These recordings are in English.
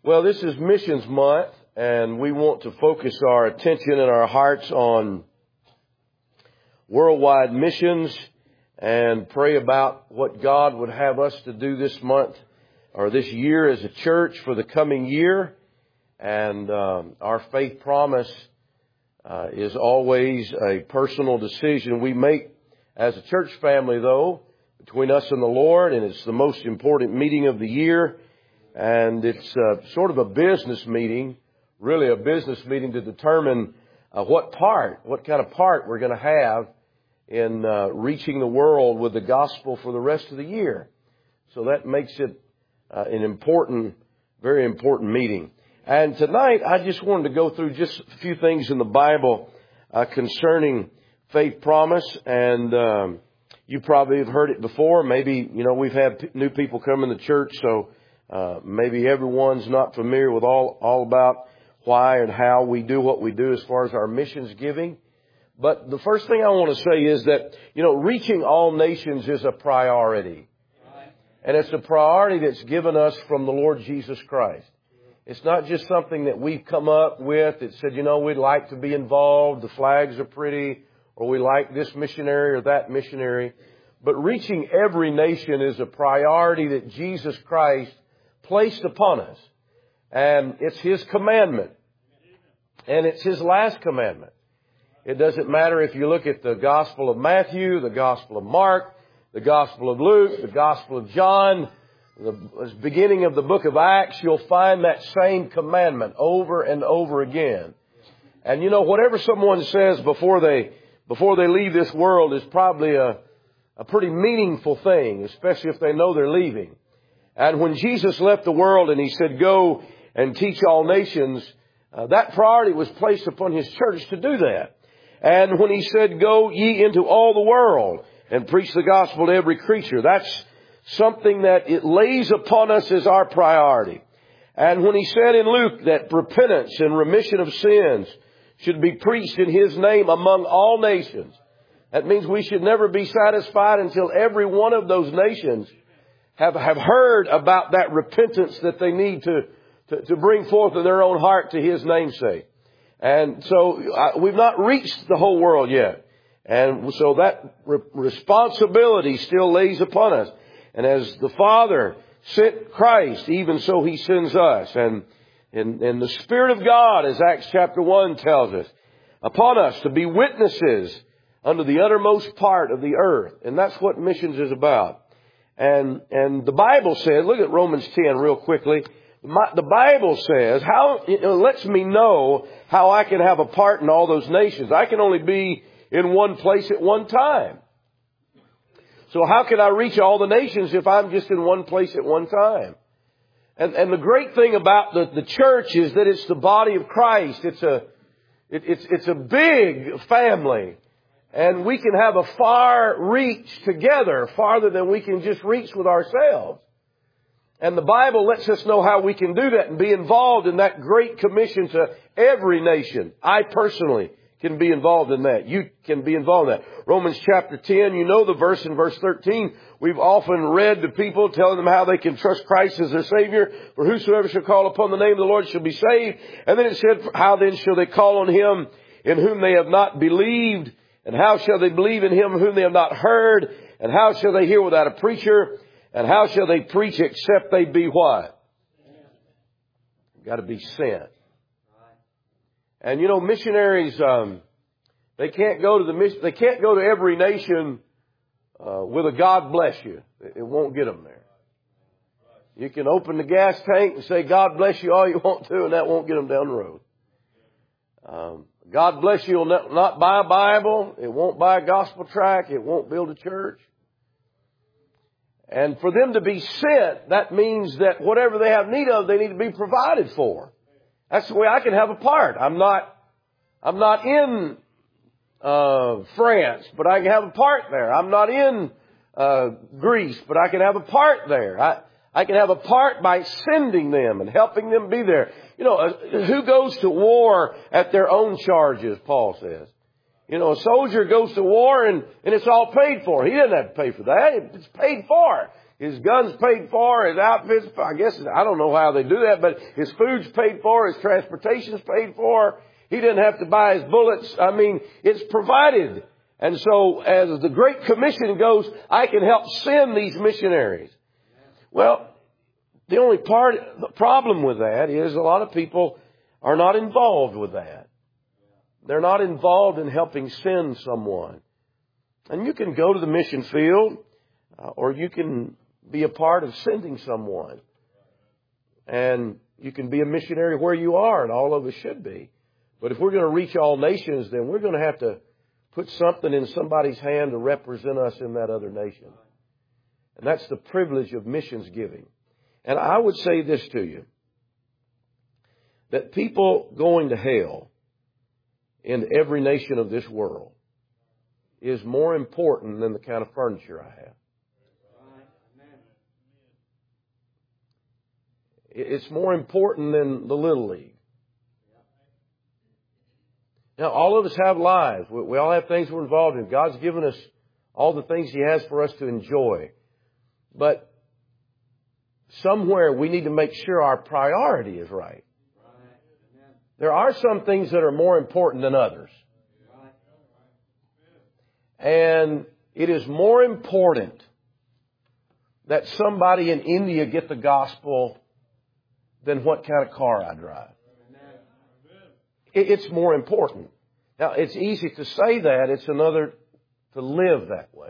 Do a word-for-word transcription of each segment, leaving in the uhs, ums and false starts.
Well, this is Missions Month, and we want to focus our attention and our hearts on worldwide missions and pray about what God would have us to do this month or this year as a church for the coming year. And um, our faith promise uh, is always a personal decision we make as a church family, though, between us and the Lord, and it's the most important meeting of the year. And it's uh, sort of a business meeting, really a business meeting to determine uh, what part, what kind of part we're going to have in uh, reaching the world with the gospel for the rest of the year. So that makes it uh, an important, very important meeting. And tonight I just wanted to go through just a few things in the Bible uh, concerning faith promise. And um, you probably have heard it before. Maybe, you know, we've had p- new people come in the church, so Uh, maybe everyone's not familiar with all, all about why and how we do what we do as far as our missions giving. But the first thing I want to say is that, you know, reaching all nations is a priority. And it's a priority that's given us from the Lord Jesus Christ. It's not just something that we've come up with that said, you know, we'd like to be involved, the flags are pretty, or we like this missionary or that missionary. But reaching every nation is a priority that Jesus Christ placed upon us. And it's His commandment. And it's His last commandment. It doesn't matter if you look at the Gospel of Matthew, the Gospel of Mark, the Gospel of Luke, the Gospel of John, the beginning of the book of Acts, you'll find that same commandment over and over again. And you know, whatever someone says before they, before they leave this world is probably a, a pretty meaningful thing, especially if they know they're leaving. And when Jesus left the world and He said, go and teach all nations, uh, that priority was placed upon His church to do that. And when He said, go ye into all the world and preach the gospel to every creature, that's something that it lays upon us as our priority. And when He said in Luke that repentance and remission of sins should be preached in His name among all nations, that means we should never be satisfied until every one of those nations have, have heard about that repentance that they need to, to, to bring forth in their own heart to His namesake. And so uh, we've not reached the whole world yet. And so that re- responsibility still lays upon us. And as the Father sent Christ, even so He sends us. And, and, and the Spirit of God, as Acts chapter one tells us, upon us to be witnesses unto the uttermost part of the earth. And that's what missions is about. And, and the Bible says, look at Romans ten real quickly. My, the Bible says, how, it lets me know how I can have a part in all those nations. I can only be in one place at one time. So how can I reach all the nations if I'm just in one place at one time? And, and the great thing about the, the church is that it's the body of Christ. It's a, it, it's, it's a big family. And we can have a far reach together, farther than we can just reach with ourselves. And the Bible lets us know how we can do that and be involved in that great commission to every nation. I personally can be involved in that. You can be involved in that. Romans chapter ten, you know the verse in verse thirteen. We've often read to people telling them how they can trust Christ as their Savior. For whosoever shall call upon the name of the Lord shall be saved. And then it said, how then shall they call on Him in whom they have not believed? And how shall they believe in Him whom they have not heard? And how shall they hear without a preacher? And how shall they preach except they be what? Got to be sent. And you know, missionaries, um, they can't go to the mission. They can't go to every nation uh, with a God bless you. It won't get them there. You can open the gas tank and say God bless you all you want to, and that won't get them down the road. Um, God bless you will not buy a Bible. It won't buy a gospel tract. It won't build a church. And for them to be sent, that means that whatever they have need of, they need to be provided for. That's the way I can have a part. I'm not, I'm not in, uh, France, but I can have a part there. I'm not in, uh, Greece, but I can have a part there. I, I can have a part by sending them and helping them be there. You know, uh, who goes to war at their own charges, Paul says. You know, a soldier goes to war and, and it's all paid for. He doesn't have to pay for that. It's paid for. His gun's paid for, his outfit's, I guess, I don't know how they do that, but his food's paid for, his transportation's paid for. He didn't have to buy his bullets. I mean, it's provided. And so as the Great Commission goes, I can help send these missionaries. Well, the only part, the problem with that is a lot of people are not involved with that. They're not involved in helping send someone. And you can go to the mission field, uh, or you can be a part of sending someone. And you can be a missionary where you are, and all of us should be. But if we're going to reach all nations, then we're going to have to put something in somebody's hand to represent us in that other nation. And that's the privilege of missions giving. And I would say this to you, that people going to hell in every nation of this world is more important than the kind of furniture I have. It's more important than the Little League. Now, all of us have lives. We all have things we're involved in. God's given us all the things He has for us to enjoy. But somewhere we need to make sure our priority is right. There are some things that are more important than others. And it is more important that somebody in India get the gospel than what kind of car I drive. It's more important. Now, it's easy to say that. It's another to live that way.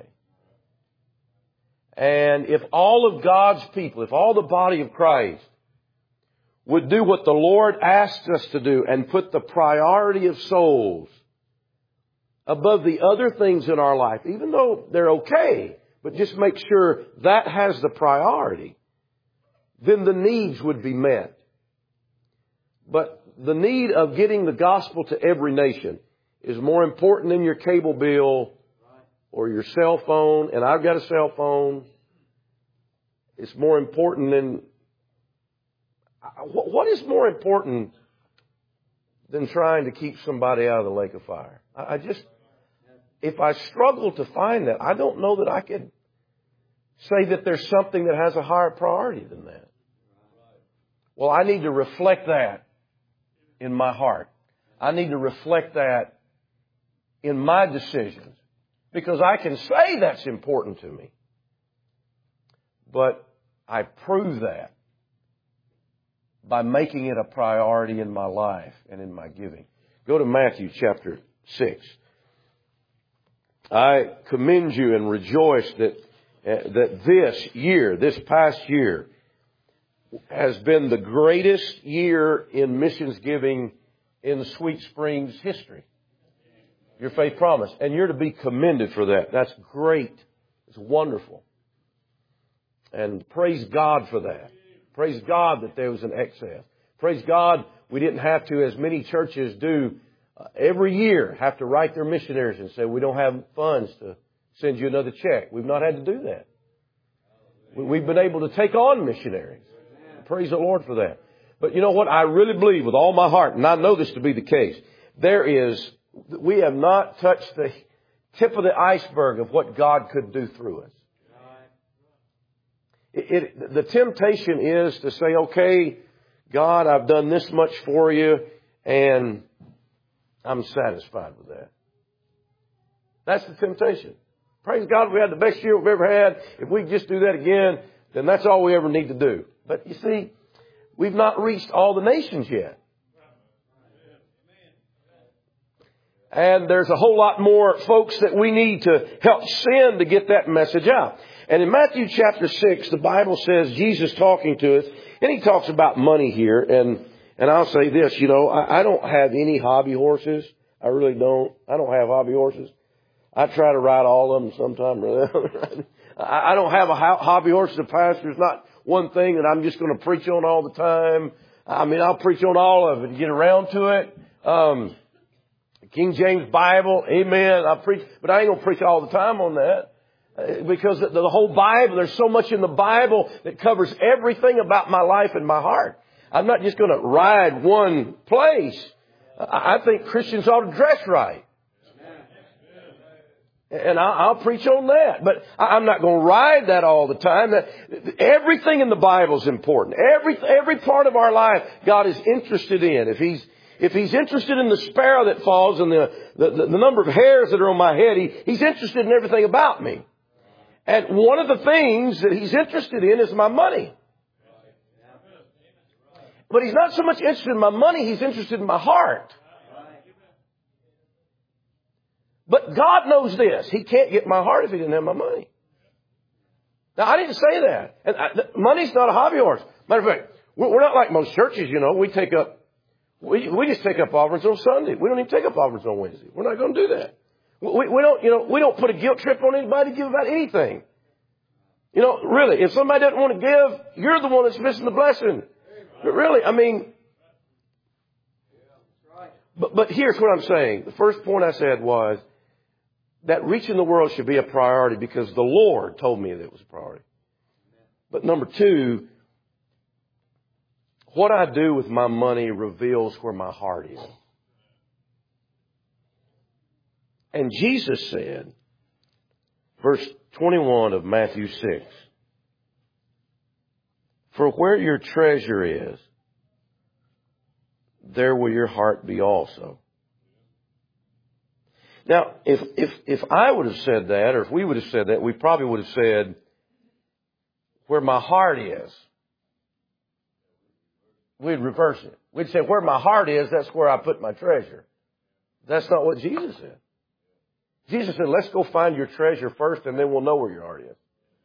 And if all of God's people, if all the body of Christ would do what the Lord asked us to do and put the priority of souls above the other things in our life, even though they're okay, but just make sure that has the priority, then the needs would be met. But the need of getting the gospel to every nation is more important than your cable bill or your cell phone. And I've got a cell phone. It's more important than... What is more important than trying to keep somebody out of the lake of fire? I just... If I struggle to find that, I don't know that I could say that there's something that has a higher priority than that. Well, I need to reflect that in my heart. I need to reflect that in my decisions, because I can say that's important to me. But I prove that by making it a priority in my life and in my giving. Go to Matthew chapter six. I commend you and rejoice that uh, that this year, this past year, has been the greatest year in missions giving in Sweet Springs history. Your Faith Promise. And you're to be commended for that. That's great. It's wonderful. And praise God for that. Praise God that there was an excess. Praise God we didn't have to, as many churches do, uh, every year have to write their missionaries and say, we don't have funds to send you another check. We've not had to do that. We've been able to take on missionaries. Praise the Lord for that. But you know what? I really believe with all my heart, and I know this to be the case, there is, we have not touched the tip of the iceberg of what God could do through us. It, it, the temptation is to say, okay, God, I've done this much for you, and I'm satisfied with that. That's the temptation. Praise God, we had the best year we've ever had. If we just do that again, then that's all we ever need to do. But you see, we've not reached all the nations yet. And there's a whole lot more folks that we need to help send to get that message out. And in Matthew chapter six, the Bible says, Jesus talking to us, and he talks about money here. And, and I'll say this, you know, I, I don't have any hobby horses. I really don't. I don't have hobby horses. I try to ride all of them sometime or other. I don't have a hobby horse as a pastor. It's not one thing that I'm just going to preach on all the time. I mean, I'll preach on all of it to get around to it. Um, King James Bible, amen. I preach, but I ain't going to preach all the time on that. Because the, the whole Bible, there's so much in the Bible that covers everything about my life and my heart. I'm not just going to ride one place. I think Christians ought to dress right. And I'll preach on that. But I'm not going to ride that all the time. Everything in the Bible is important. Every, every part of our life God is interested in. If He's, if He's interested in the sparrow that falls and the, the, the number of hairs that are on my head, he, He's interested in everything about me. And one of the things that He's interested in is my money. But He's not so much interested in my money, He's interested in my heart. But God knows this. He can't get my heart if He didn't have my money. Now, I didn't say that. And I, the, money's not a hobby horse. Matter of fact, we're, we're not like most churches, you know. We take up, we, we just take up offerings on Sunday. We don't even take up offerings on Wednesday. We're not going to do that. We, we don't, you know, we don't put a guilt trip on anybody to give about anything. You know, really, if somebody doesn't want to give, you're the one that's missing the blessing. But really, I mean, but, but here's what I'm saying. The first point I said was, that reaching the world should be a priority because the Lord told me that it was a priority. But number two, what I do with my money reveals where my heart is. And Jesus said, verse twenty-one of Matthew six, for where your treasure is, there will your heart be also. Now, if, if, if I would have said that, or if we would have said that, we probably would have said, where my heart is. We'd reverse it. We'd say, where my heart is, that's where I put my treasure. That's not what Jesus said. Jesus said, let's go find your treasure first, and then we'll know where your heart is.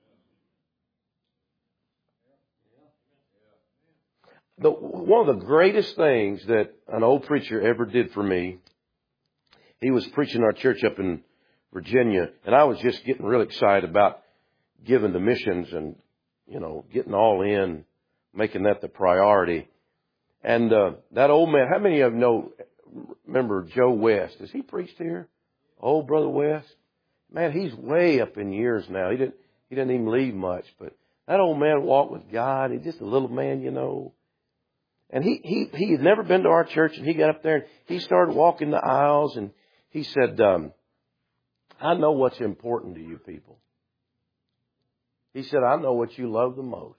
The, one of the greatest things that an old preacher ever did for me, he was preaching our church up in Virginia, and I was just getting real excited about giving to missions and, you know, getting all in, making that the priority. And uh, that old man, how many of you know, remember Joe West? Has he preached here? Old Brother West? Man, he's way up in years now. He didn't, he didn't even leave much, but that old man walked with God. He's just a little man, you know. And he, he, he had never been to our church, and he got up there and he started walking the aisles, and he said, um, I know what's important to you people. He said, I know what you love the most.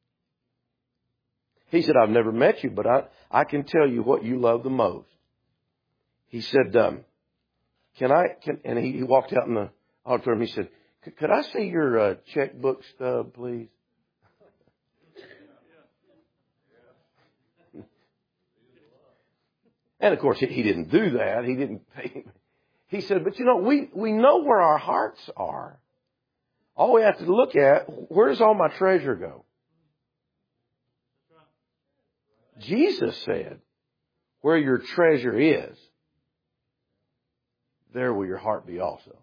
He said, I've never met you, but I, I can tell you what you love the most. He said, um, can I, can, and he, he walked out in the auditorium. He said, could I see your uh, checkbook stub, please? And of course, he, he didn't do that. He didn't pay. He said, but you know, we, we know where our hearts are. All we have to look at, where does all my treasure go? Jesus said, where your treasure is, there will your heart be also.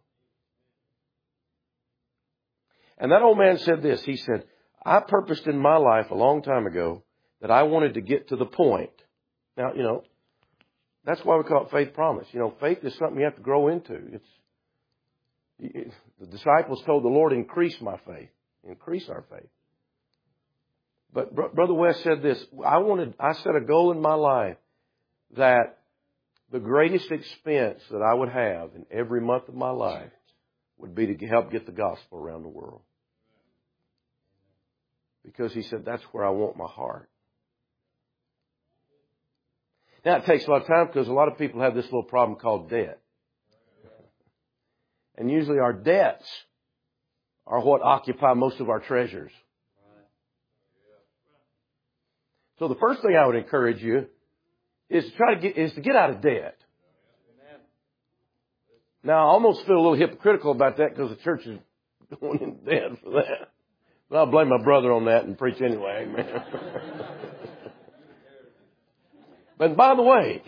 And that old man said this. He said, I purposed in my life a long time ago that I wanted to get to the point. Now, you know, that's why we call it faith promise. You know, faith is something you have to grow into. It's it, the disciples told the Lord, increase my faith. Increase our faith. But Br- Brother West said this. I wanted, I set a goal in my life that the greatest expense that I would have in every month of my life would be to help get the gospel around the world. Because he said, that's where I want my heart. Now, it takes a lot of time because a lot of people have this little problem called debt. And usually our debts are what occupy most of our treasures. So the first thing I would encourage you is to try to get, is to get out of debt. Now, I almost feel a little hypocritical about that because the church is going in debt for that. But I'll blame my brother on that and preach anyway. Amen. But by the way,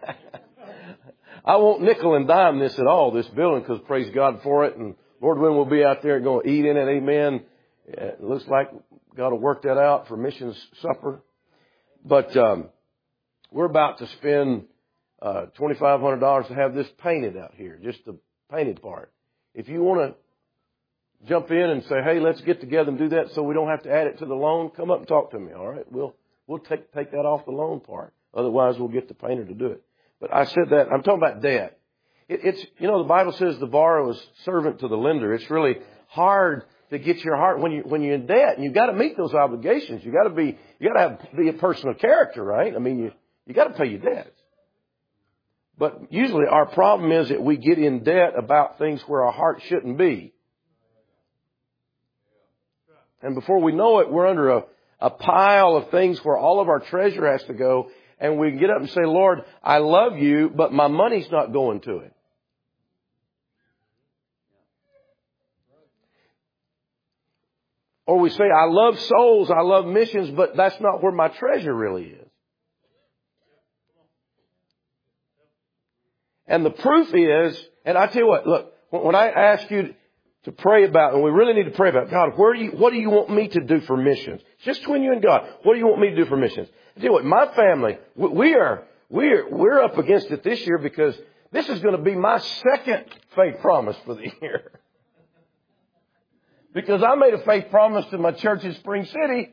I won't nickel and dime this at all, this building, because praise God for it. And Lord willing, we'll be out there and going to eat in it. Amen. It looks like God will work that out for missions supper. But um, we're about to spend uh, twenty-five hundred dollars to have this painted out here, just the painted part. If you want to jump in and say, hey, let's get together and do that so we don't have to add it to the loan, come up and talk to me, all right? We'll we'll take take that off the loan part. Otherwise, we'll get the painter to do it. But I said that, I'm talking about debt. it, it's, you know, the Bible says the borrower is servant to the lender. It's really hard to get your heart when you, when you're in debt, and you've got to meet those obligations. You got to be, you got to have, be a person of character, right? I mean, you, you got to pay your debts. But usually our problem is that we get in debt about things where our heart shouldn't be. And before we know it, we're under a, a pile of things where all of our treasure has to go. And we can get up and say, Lord, I love you, but my money's not going to it. Or we say, I love souls, I love missions, but that's not where my treasure really is. And the proof is, and I tell you what, look, when I ask you to pray about, and we really need to pray about, God, where do you, what do you want me to do for missions? Just between you and God, what do you want me to do for missions? I tell you what, my family, we are, we are, we're up against it this year because this is going to be my second faith promise for the year. Because I made a faith promise to my church in Spring City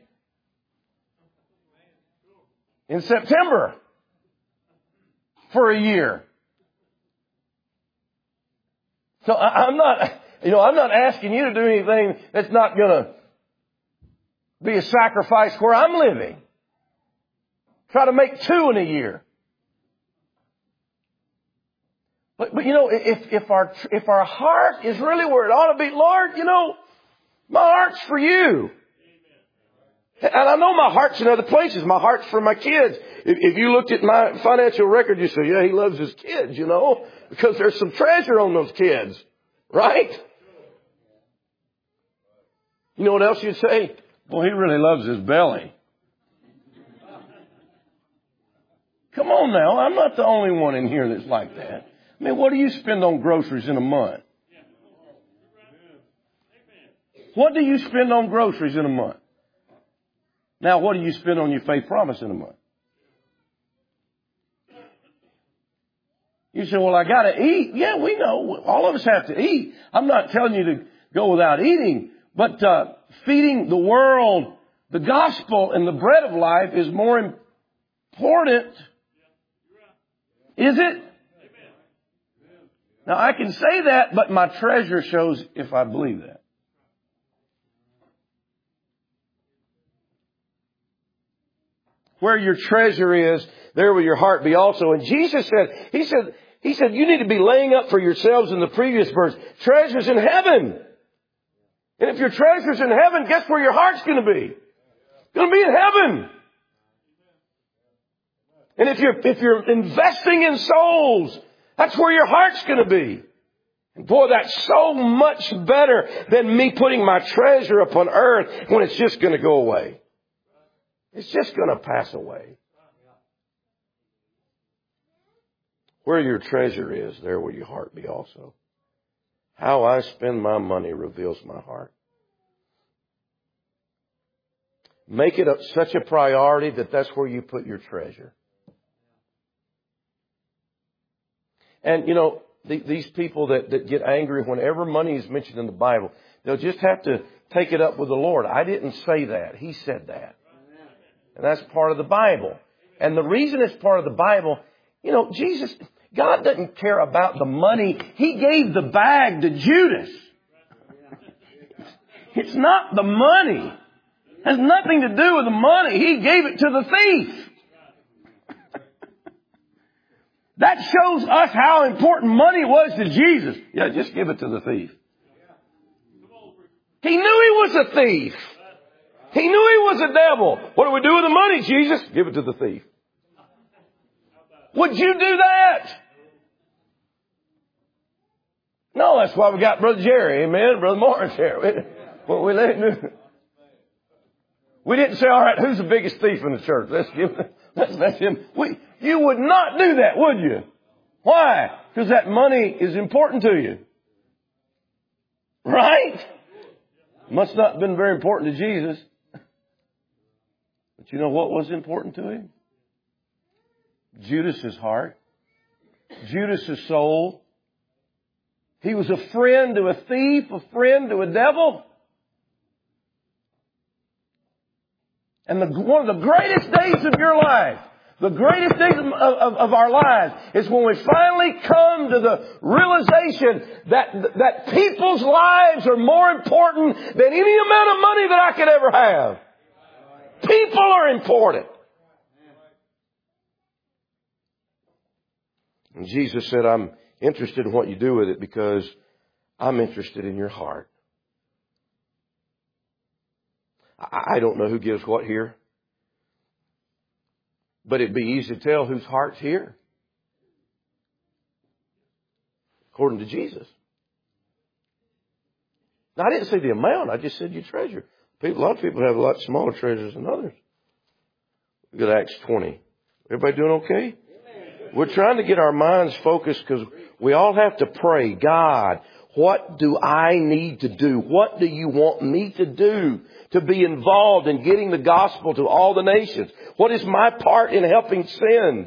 in September for a year. So I'm not, you know, I'm not asking you to do anything that's not going to be a sacrifice where I'm living. Try to make two in a year. But, but you know, if, if our, if our heart is really where it ought to be, Lord, you know, my heart's for you. And I know my heart's in other places. My heart's for my kids. If, if you looked at my financial record, you say, yeah, he loves his kids, you know, because there's some treasure on those kids, right? You know what else you'd say? Well, he really loves his belly. Come on now. I'm not the only one in here that's like that. I mean, what do you spend on groceries in a month? What do you spend on groceries in a month? Now, what do you spend on your faith promise in a month? You say, well, I got to eat. Yeah, we know. All of us have to eat. I'm not telling you to go without eating. But uh, feeding the world, the gospel and the bread of life is more important. Is it? Now, I can say that, but my treasure shows if I believe that. Where your treasure is, there will your heart be also. And Jesus said, He said, He said, you need to be laying up for yourselves in the previous verse, treasures in heaven. And if your treasure's in heaven, guess where your heart's going to be? It's going to be in heaven. And if you're, if you're investing in souls, that's where your heart's going to be. And boy, that's so much better than me putting my treasure upon earth when it's just going to go away. It's just going to pass away. Where your treasure is, there will your heart be also. How I spend my money reveals my heart. Make it a, such a priority that that's where you put your treasure. And, you know, the, these people that, that get angry whenever money is mentioned in the Bible, they'll just have to take it up with the Lord. I didn't say that. He said that. And that's part of the Bible. And the reason it's part of the Bible, you know, Jesus, God doesn't care about the money. He gave the bag to Judas. It's not the money. It has nothing to do with the money. He gave it to the thief. That shows us how important money was to Jesus. Yeah, just give it to the thief. He knew he was a thief. He knew he was a devil. What do we do with the money, Jesus? Give it to the thief. Would you do that? No, that's why we got Brother Jerry, amen, Brother Morris here. We, well, we, let, we didn't say, all right, who's the biggest thief in the church? Let's give let's let him. We, you would not do that, would you? Why? Because that money is important to you. Right? Must not have been very important to Jesus. But you know what was important to him? Judas's heart. Judas's soul. He was a friend to a thief, a friend to a devil. And the, one of the greatest days of your life The greatest thing of, of, of our lives is when we finally come to the realization that, that people's lives are more important than any amount of money that I could ever have. People are important. And Jesus said, I'm interested in what you do with it because I'm interested in your heart. I don't know who gives what here. But it'd be easy to tell whose heart's here. According to Jesus. Now, I didn't say the amount. I just said your treasure. People, a lot of people have a lot smaller treasures than others. Look at Acts twenty. Everybody doing okay? We're trying to get our minds focused because we all have to pray, God, what do I need to do? What do you want me to do to be involved in getting the gospel to all the nations? What is my part in helping send?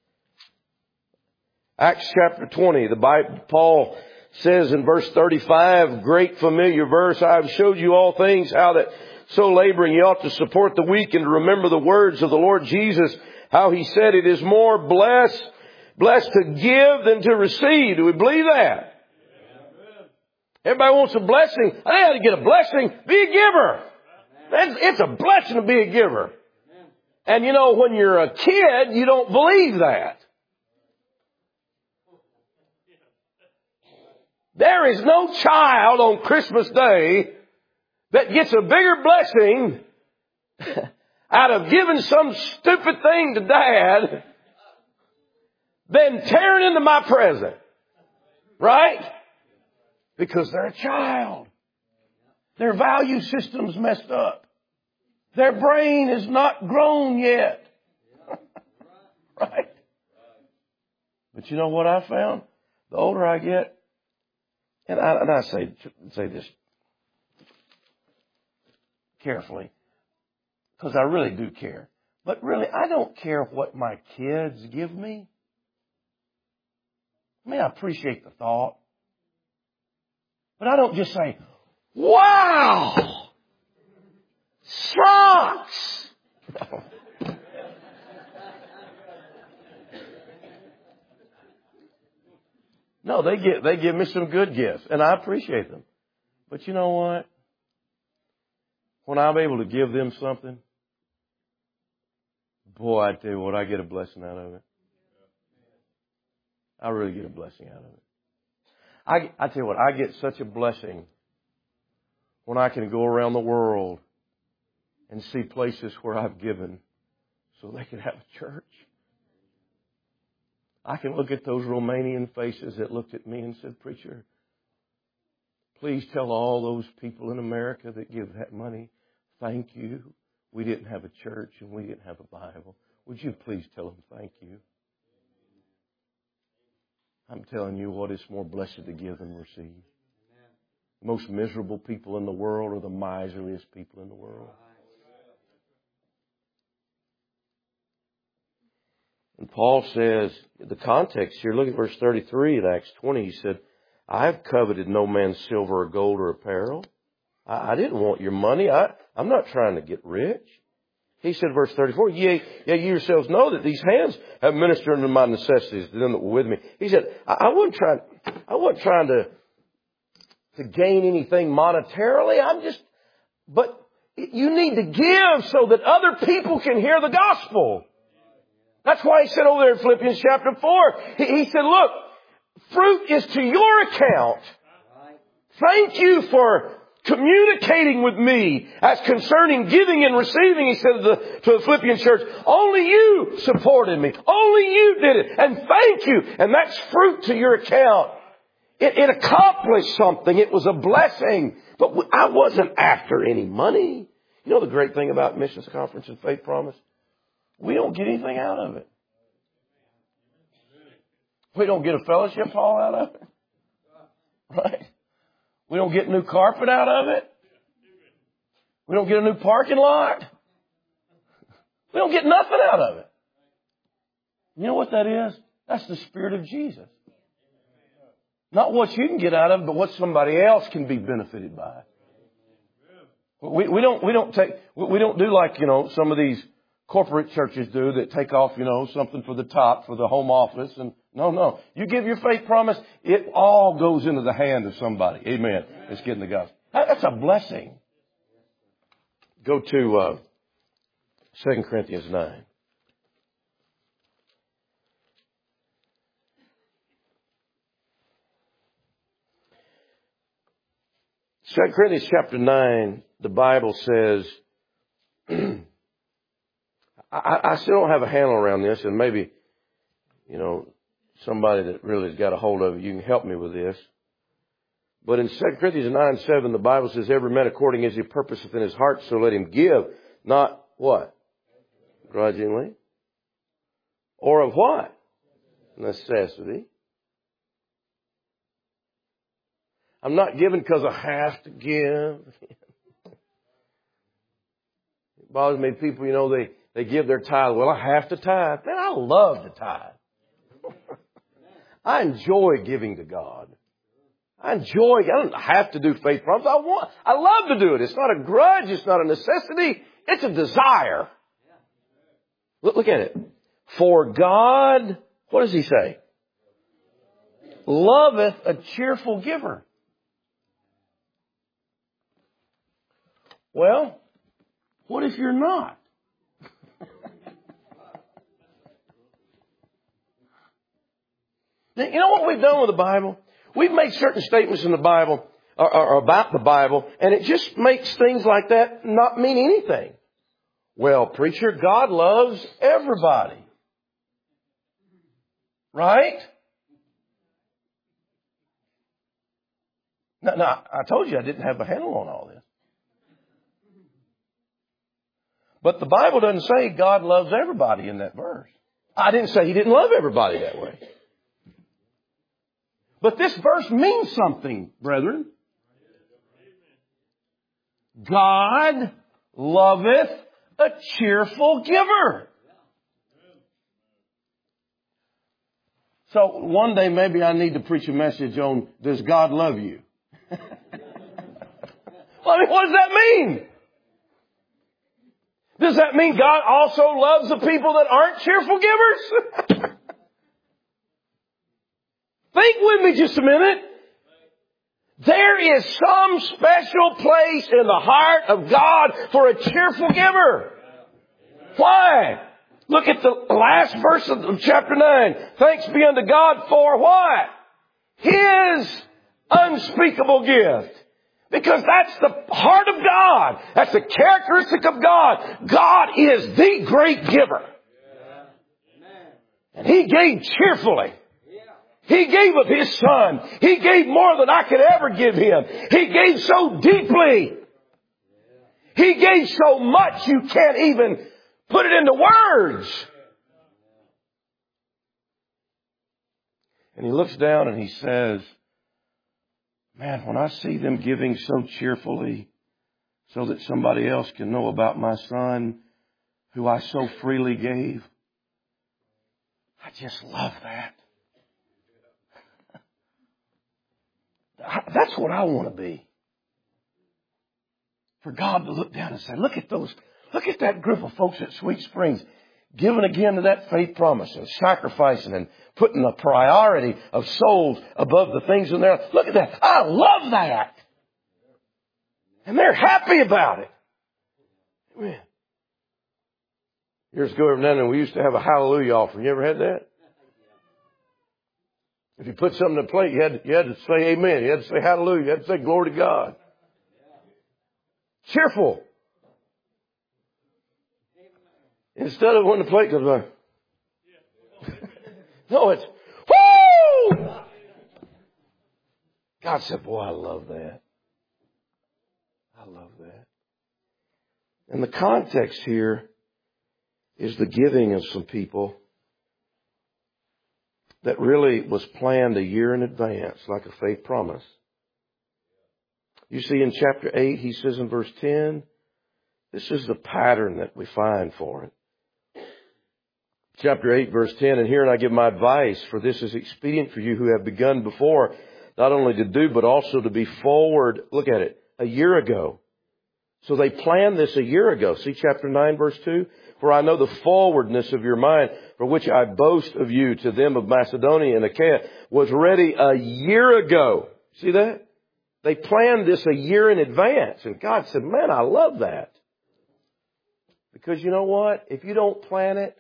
Acts chapter twenty, the Bible, Paul says in verse thirty-five, great familiar verse, I have showed you all things, how that so laboring you ought to support the weak and to remember the words of the Lord Jesus, how he said it is more blessed, blessed to give than to receive. Do we believe that? Everybody wants a blessing. I think how to get a blessing. Be a giver. It's a blessing to be a giver. And you know, when you're a kid, you don't believe that. There is no child on Christmas Day that gets a bigger blessing out of giving some stupid thing to Dad than tearing into my present. Right? Because they're a child. Their value system's messed up. Their brain is not grown yet. Right? But you know what I found? The older I get, and I, and I say, say this carefully, because I really do care. But really, I don't care what my kids give me. I mean, I appreciate the thought. But I don't just say, wow! Socks! No. No, they give, they give me some good gifts, and I appreciate them. But you know what? When I'm able to give them something, boy, I tell you what, I get a blessing out of it. I really get a blessing out of it. I, I tell you what, I get such a blessing when I can go around the world and see places where I've given so they can have a church. I can look at those Romanian faces that looked at me and said, Preacher, please tell all those people in America that give that money, thank you. We didn't have a church and we didn't have a Bible. Would you please tell them thank you? I'm telling you what, it's more blessed to give than receive. The most miserable people in the world are the miserliest people in the world. And Paul says, the context here, look at verse thirty-three in Acts twenty. He said, I have coveted no man's silver or gold or apparel. I, I didn't want your money. I, I'm not trying to get rich. He said, verse thirty-four, Yea, yea, you yourselves know that these hands have ministered unto my necessities to them that were with me. He said, I, I wasn't trying, I wasn't trying to, to gain anything monetarily. I'm just, but you need to give so that other people can hear the gospel. That's why he said over there in Philippians chapter four, he, he said, look, fruit is to your account. Thank you for communicating with me as concerning giving and receiving, he said to the, to the Philippian church. Only you supported me. Only you did it. And thank you. And that's fruit to your account. It, it accomplished something. It was a blessing. But I wasn't after any money. You know the great thing about Missions Conference and Faith Promise? We don't get anything out of it. We don't get a fellowship hall out of it. Right? We don't get new carpet out of it. We don't get a new parking lot. We don't get nothing out of it. You know what that is? That's the Spirit of Jesus. Not what you can get out of it, but what somebody else can be benefited by. We, we don't, we don't take, we don't do like, you know, some of these corporate churches do that take off, you know, something for the top, for the home office. And no, no. You give your faith promise, it all goes into the hand of somebody. Amen. It's getting the gospel. That's a blessing. Go to uh, Second Corinthians nine. Second Corinthians chapter nine, the Bible says, I, I still don't have a handle around this, and maybe, you know, somebody that really has got a hold of it, you can help me with this. But in Second Corinthians nine seven, the Bible says, every man according as he purposeth in his heart, so let him give, not what? Grudgingly. Or of what? Necessity. I'm not giving because I have to give. It bothers me, people, you know, they, they give their tithe. Well, I have to tithe. Man, I love to tithe. I enjoy giving to God. I enjoy, I don't have to do faith promise. I want, I love to do it. It's not a grudge. It's not a necessity. It's a desire. Look, look at it. For God, what does he say? Loveth a cheerful giver. Well, what if you're not? You know what we've done with the Bible? We've made certain statements in the Bible or, or about the Bible, and it just makes things like that not mean anything. Well, preacher, God loves everybody. Right? Now, now, I told you I didn't have a handle on all this. But the Bible doesn't say God loves everybody in that verse. I didn't say he didn't love everybody that way. But this verse means something, brethren. God loveth a cheerful giver. So one day maybe I need to preach a message on, does God love you? Well, I mean, what does that mean? Does that mean God also loves the people that aren't cheerful givers? Think with me just a minute. There is some special place in the heart of God for a cheerful giver. Why? Look at the last verse of chapter nine. Thanks be unto God for what? His unspeakable gift. Because that's the heart of God. That's the characteristic of God. God is the great giver. And he gave cheerfully. He gave of his son. He gave more than I could ever give him. He gave so deeply. He gave so much you can't even put it into words. And he looks down and he says, man, when I see them giving so cheerfully so that somebody else can know about my son who I so freely gave, I just love that. That's what I want to be. For God to look down and say, look at those, look at that group of folks at Sweet Springs giving again to that faith promise and sacrificing and putting the priority of souls above the things in there. Look at that. I love that. And they're happy about it. Amen. Years ago every now and then we used to have a hallelujah offering. You ever had that? If you put something on the plate, you had, to, you had to say amen. You had to say hallelujah. You had to say glory to God. Cheerful. Instead of when the plate comes by. No, it's, whoo! God said, boy, I love that. I love that. And the context here is the giving of some people that really was planned a year in advance, like a faith promise. You see in chapter eight, he says in verse ten, this is the pattern that we find for it. Chapter eight, verse ten, and herein I give my advice, for this is expedient for you who have begun before, not only to do, but also to be forward, look at it, a year ago. So they planned this a year ago. See chapter nine, verse two? For I know the forwardness of your mind, for which I boast of you to them of Macedonia and Achaia, was ready a year ago. See that? They planned this a year in advance. And God said, man, I love that. Because you know what? If you don't plan it,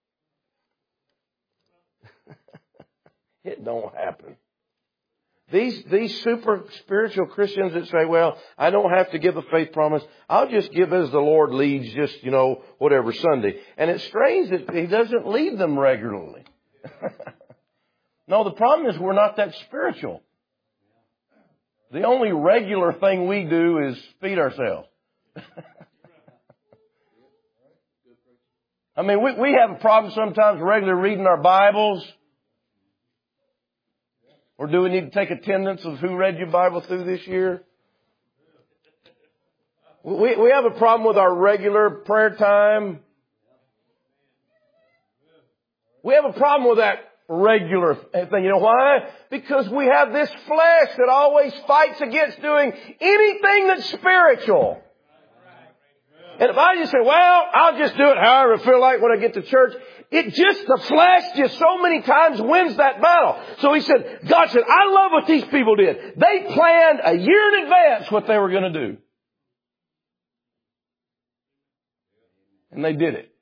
it don't happen. These, these super spiritual Christians that say, well, I don't have to give a faith promise. I'll just give as the Lord leads, just, you know, whatever Sunday. And it's strange that He doesn't lead them regularly. No, the problem is we're not that spiritual. The only regular thing we do is feed ourselves. I mean, we, we have a problem sometimes regularly reading our Bibles. Or do we need to take attendance of who read your Bible through this year? We, we have a problem with our regular prayer time. We have a problem with that regular thing. You know why? Because we have this flesh that always fights against doing anything that's spiritual. And if I just say, well, I'll just do it however I feel like when I get to church, it just, the flesh just so many times wins that battle. So he said, God said, I love what these people did. They planned a year in advance what they were going to do. And they did it.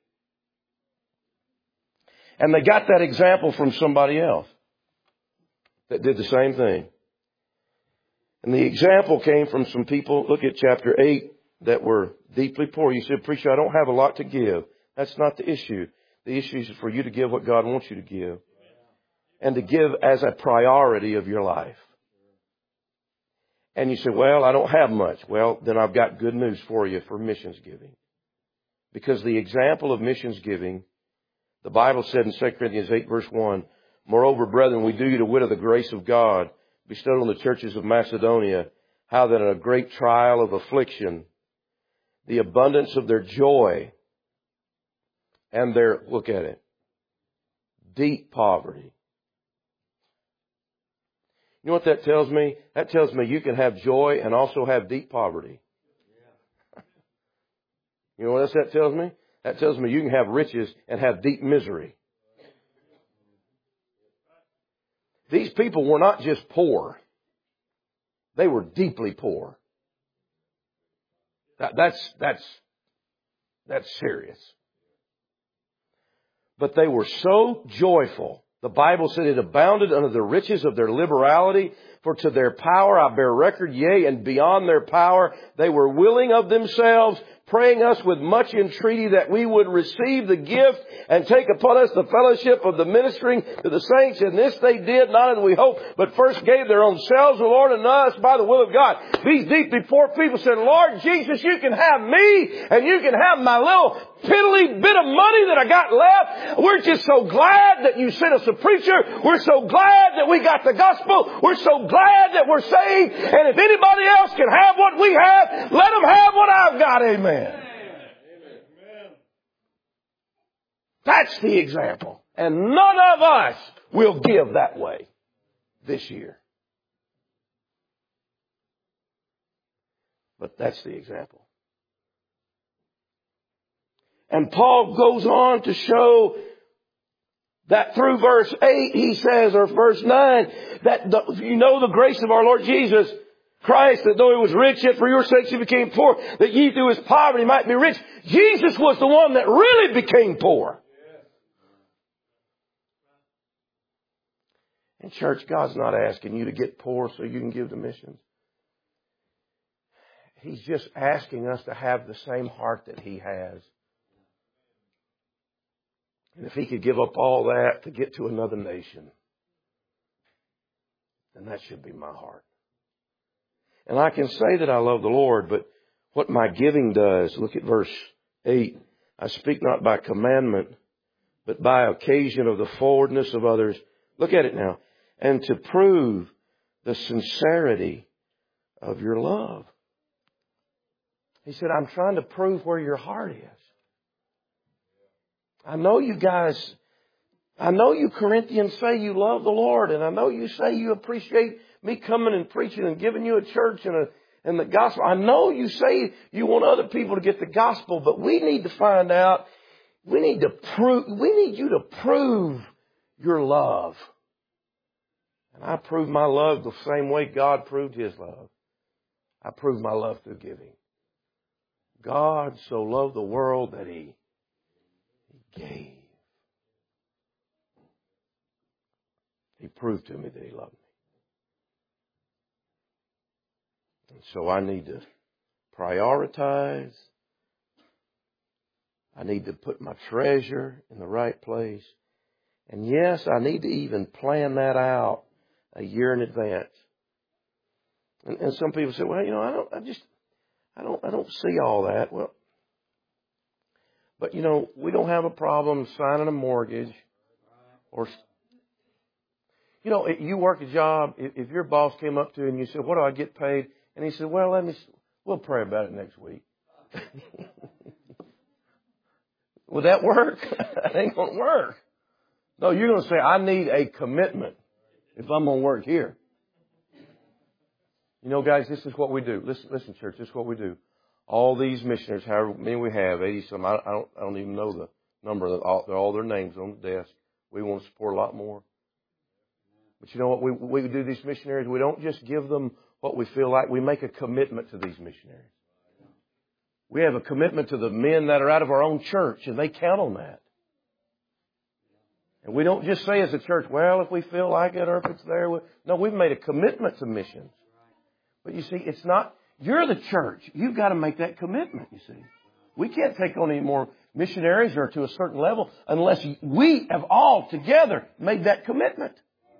And they got that example from somebody else that did the same thing. And the example came from some people, look at chapter eight, that were deeply poor. You said, preacher, I don't have a lot to give. That's not the issue. The issue is for you to give what God wants you to give. And to give as a priority of your life. And you say, well, I don't have much. Well, then I've got good news for you for missions giving. Because the example of missions giving, the Bible said in Second Corinthians eight verse one, moreover, brethren, we do you to wit of the grace of God bestowed on the churches of Macedonia, how that in a great trial of affliction, the abundance of their joy and their, look at it, deep poverty. You know what that tells me? That tells me you can have joy and also have deep poverty. You know what else that tells me? That tells me you can have riches and have deep misery. These people were not just poor. They were deeply poor. That, that's, that's, that's serious. But they were so joyful. The Bible said it abounded under the riches of their liberality. For to their power I bear record, yea, and beyond their power, they were willing of themselves, praying us with much entreaty that we would receive the gift and take upon us the fellowship of the ministering to the saints. And this they did, not as we hoped, but first gave their own selves, the Lord, and us by the will of God. These deeply poor people said, Lord Jesus, you can have me and you can have my little piddly bit of money that I got left. We're just so glad that you sent us a preacher. We're so glad that we got the gospel. We're so glad that we're saved. And if anybody else can have what we have, let them have what I've got. Amen. Amen. That's the example. And none of us will give that way this year. But that's the example. And Paul goes on to show that through verse eight, he says, or verse nine, that the, you know the grace of our Lord Jesus Christ, that though he was rich, yet for your sakes he became poor, that ye through his poverty might be rich. Jesus was the one that really became poor. And church, God's not asking you to get poor so you can give to missions. He's just asking us to have the same heart that he has. And if he could give up all that to get to another nation, then that should be my heart. And I can say that I love the Lord, but what my giving does, look at verse eight. I speak not by commandment, but by occasion of the forwardness of others. Look at it now. And to prove the sincerity of your love. He said, I'm trying to prove where your heart is. I know you guys, I know you Corinthians say you love the Lord, and I know you say you appreciate me coming and preaching and giving you a church and a, and the gospel. I know you say you want other people to get the gospel, but we need to find out We need to prove, we need you to prove your love. And I prove my love the same way God proved His love. I prove my love through giving. God so loved the world that He, he gave. He proved to me that He loved me. And so I need to prioritize. I need to put my treasure in the right place. And yes, I need to even plan that out a year in advance. And, and some people say, well, you know, I don't, I just, I don't, I don't see all that. Well, but you know, we don't have a problem signing a mortgage or, you know, you work a job. If your boss came up to you and you said, what do I get paid? And he said, well, let me, we'll pray about it next week. Would that work? That ain't going to work. No, you're going to say, I need a commitment if I'm going to work here. You know, guys, this is what we do. Listen, listen, church, this is what we do. All these missionaries, however many we have, eighty some, I don't, I don't even know the number. All, all their names on the desk. We want to support a lot more. But you know what? We, we do these missionaries. We don't just give them what we feel like. We make a commitment to these missionaries. We have a commitment to the men that are out of our own church, and they count on that. And we don't just say as a church, well, if we feel like it or if it's there. We... No, we've made a commitment to missions. But you see, it's not, you're the church. You've got to make that commitment, you see. We can't take on any more missionaries or to a certain level unless we have all together made that commitment.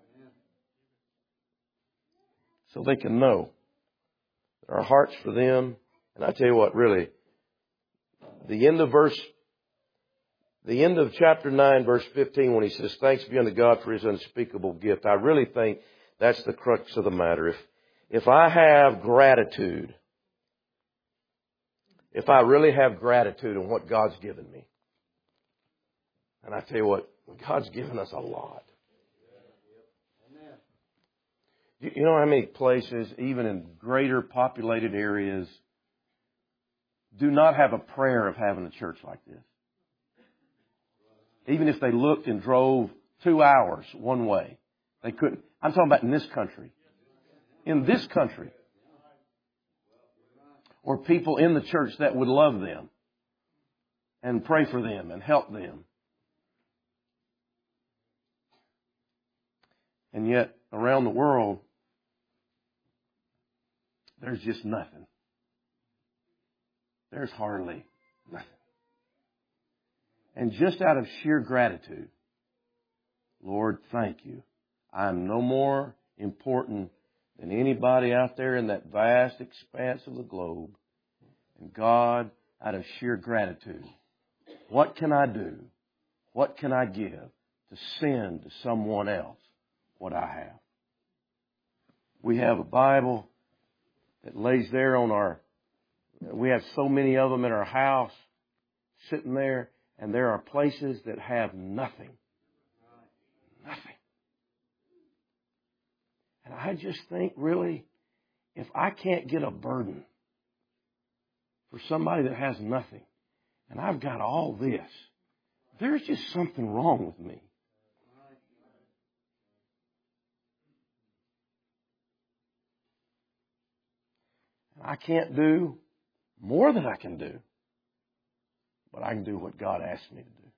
So they can know that our heart's for them. And I tell you what, really, the end of verse, the end of chapter nine, verse fifteen, when he says, thanks be unto God for His unspeakable gift, I really think that's the crux of the matter. If, if I have gratitude, if I really have gratitude on what God's given me, and I tell you what, God's given us a lot. You know how many places, even in greater populated areas, do not have a prayer of having a church like this? Even if they looked and drove two hours one way, they couldn't. I'm talking about in this country. In this country. Or people in the church that would love them and pray for them and help them. And yet, around the world, there's just nothing. There's hardly nothing. And just out of sheer gratitude, Lord, thank you. I'm no more important than anybody out there in that vast expanse of the globe. And God, out of sheer gratitude, what can I do? What can I give to send to someone else what I have? We have a Bible that lays there on our, we have so many of them in our house sitting there, and there are places that have nothing. Nothing. And I just think, really, if I can't get a burden for somebody that has nothing, and I've got all this, there's just something wrong with me. I can't do more than I can do, but I can do what God asked me to do.